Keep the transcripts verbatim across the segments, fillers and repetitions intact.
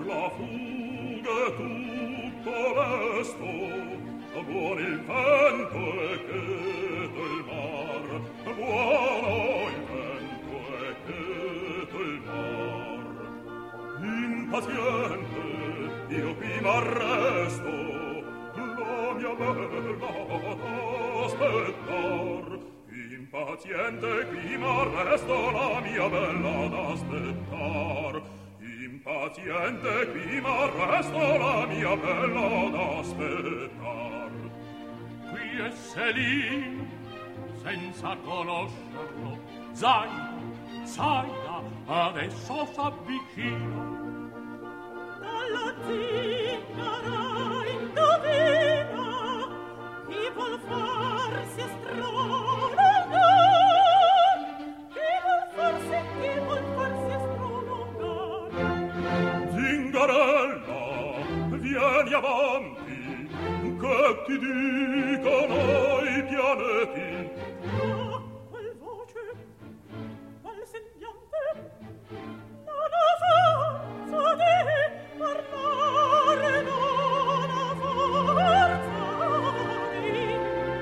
la fuga tutto lesto, buon il vento e cheto il mar, buono il vento e cheto il mar. Impaziente io qui m'arresto, la mia bella ad aspettar. Impaziente qui m'arresto, la mia bella ad aspettar. Impaziente qui m'arresto, la mia bella ad aspettar. Qui e se lì, senza conoscerlo, Zaida, Zaida, adesso s'avvicina. Dalla zingara indovina, chi vuol farsi astronauta, chi vuol farsi, chi vuol farsi astronauta. Zingarella, vieni avanti, che ti dicono i pianeti. Ah, qual voce, qual sembiante, non ha forza di parlare, non ha forza di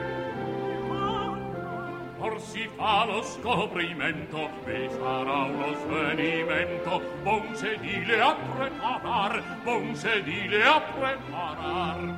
parlare. Or si fa lo scoprimento, vi sarà uno svenimento, buon sedile a preparar, buon sedile a preparar.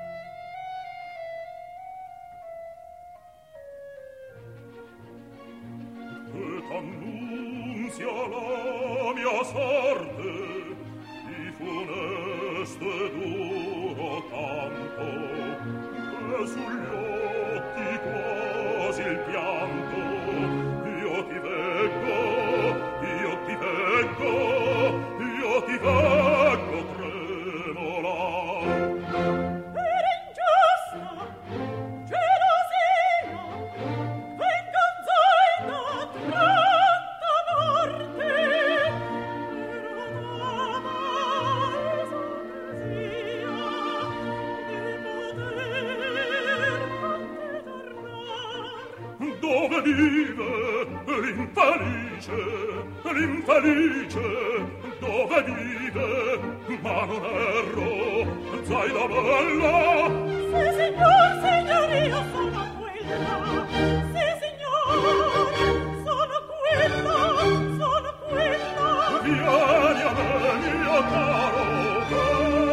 Annunzia la mia sorte, di funesto e duro campo, e sugli occhi quasi il pianto. Io ti veggo, io ti veggo, io ti veggo tremolar. Era ingiusta gelosia, venganza tratta morte, era d'amare ipocrisia di poter tornar. Dove vive l'infelice, l'infelice, dove vive, ma non erro, Zaida bella? Sì, signor, signoria, sono quella. Sì, signor, sono quella, sono quella. Vieni a me, mio caro, bene.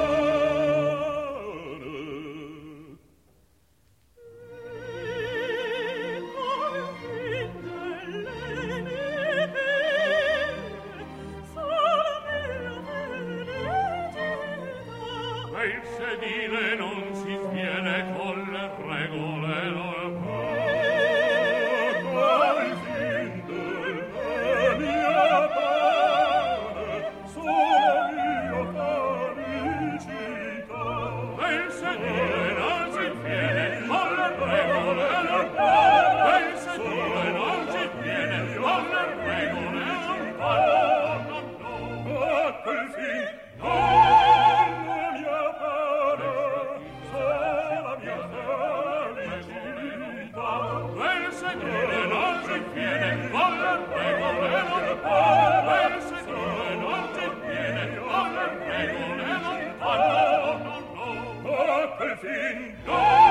Il sedile non si sviene con le regole normali. Al fin delle mie pene sono mio felicità. Il sedile non si sviene con le regole normali. Il sedile non si sviene con le regole normali. Ecco il fin, Fin, no!